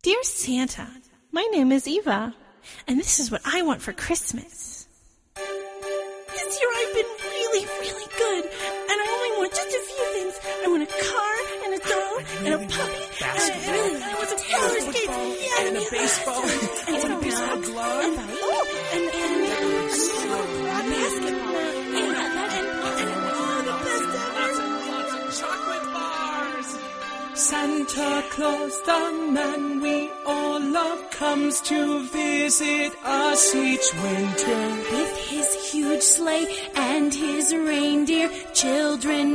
Dear Santa, my name is Eva, and this is what I want for Christmas. This year I've been really, really good, and I only want just a few things. I want a car, and a dog, and a puppy, and I want some roller skates, and a baseball, and a baseball glove, and a basketball, and the best ever. lots of chocolate bars. Santa Claus, the man we all love, comes to visit us each winter. With his huge sleigh and his reindeer, children